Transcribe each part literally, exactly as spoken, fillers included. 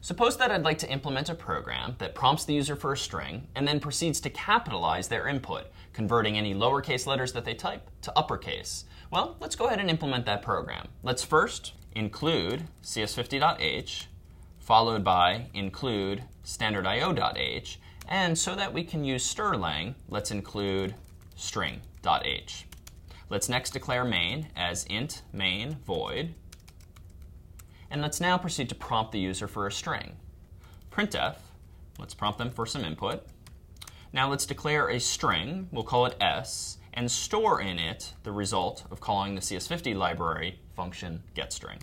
Suppose that I'd like to implement a program that prompts the user for a string and then proceeds to capitalize their input, converting any lowercase letters that they type to uppercase. Well, let's go ahead and implement that program. Let's first include C S fifty dot H, followed by include standard I O dot H, and so that we can use strlen, let's include string.h. Let's next declare main as int main void. And let's now proceed to prompt the user for a string. Printf, let's prompt them for some input. Now let's declare a string, we'll call it s, and store in it the result of calling the C S fifty library function getString.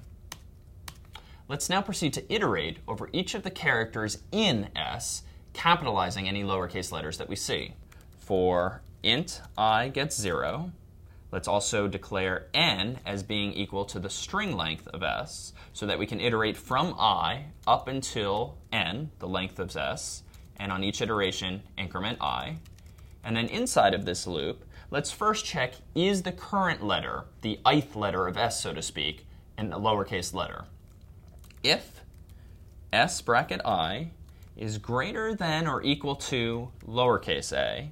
Let's now proceed to iterate over each of the characters in s, capitalizing any lowercase letters that we see. For int I gets zero, let's also declare n as being equal to the string length of s, so that we can iterate from I up until n, the length of s, and on each iteration increment I. And then inside of this loop, let's first check, is the current letter, the ith letter of s, so to speak, in a lowercase letter? If s bracket I is greater than or equal to lowercase a,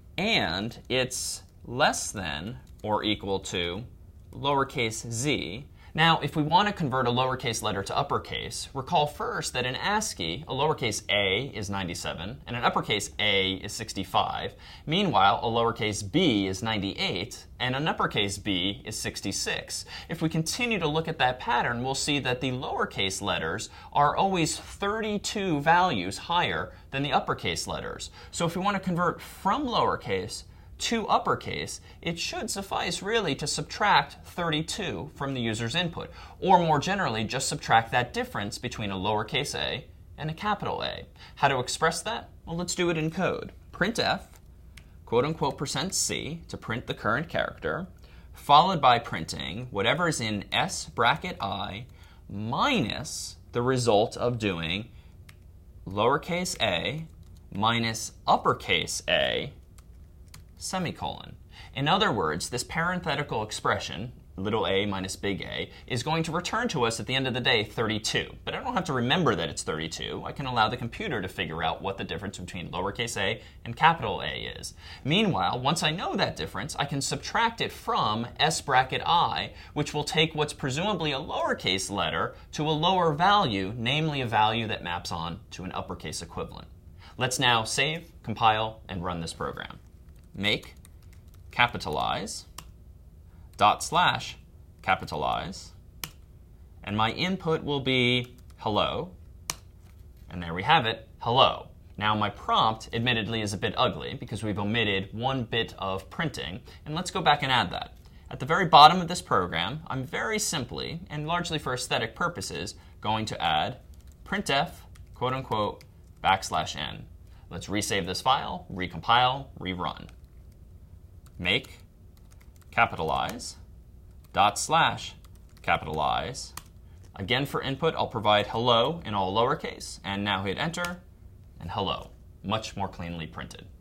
and it's less than or equal to lowercase z. Now, if we want to convert a lowercase letter to uppercase, recall first that in ASCII, a lowercase a is ninety-seven, and an uppercase a is sixty-five. Meanwhile, a lowercase b is ninety-eight, and an uppercase b is sixty-six. If we continue to look at that pattern, we'll see that the lowercase letters are always thirty-two values higher than the uppercase letters. So if we want to convert from lowercase to uppercase, it should suffice really to subtract thirty-two from the user's input. Or more generally, just subtract that difference between a lowercase a and a capital A. How to express that? Well, let's do it in code. Printf, quote unquote, percent %c to print the current character, followed by printing whatever is in s bracket I minus the result of doing lowercase a minus uppercase a semicolon. In other words, this parenthetical expression, little a minus big A, is going to return to us at the end of the day thirty-two. But I don't have to remember that it's thirty-two. I can allow the computer to figure out what the difference between lowercase a and capital A is. Meanwhile, once I know that difference, I can subtract it from s bracket I, which will take what's presumably a lowercase letter to a lower value, namely a value that maps on to an uppercase equivalent. Let's now save, compile, and run this program. Make capitalize dot slash capitalize, and my input will be hello, and there we have it, hello. Now my prompt admittedly is a bit ugly because we've omitted one bit of printing, and let's go back and add that. At the very bottom of this program, I'm very simply, and largely for aesthetic purposes, going to add printf, quote unquote, backslash n. Let's resave this file, recompile, rerun. Make capitalize dot slash capitalize. Again, for input, I'll provide hello in all lowercase, and now hit enter, and hello, much more cleanly printed.